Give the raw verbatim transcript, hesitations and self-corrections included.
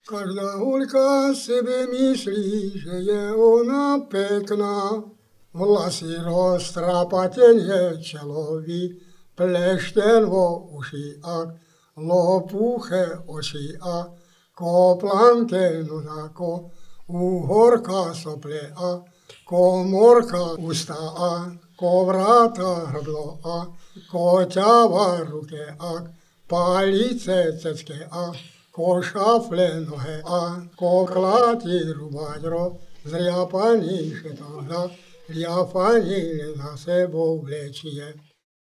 Každá hulka sebe myslí, že je ona pekná, vlasy roztrápatenie čelovi, plešten vo uši a lopuché oči a koplanke ako uhorka sople a komorka ústa a kovráta hrdlo a koťava ruke a palice cecké a ko šafle nohe a ko klati rubadro, zriapaní všetko, zriapaní za sebou vlečie.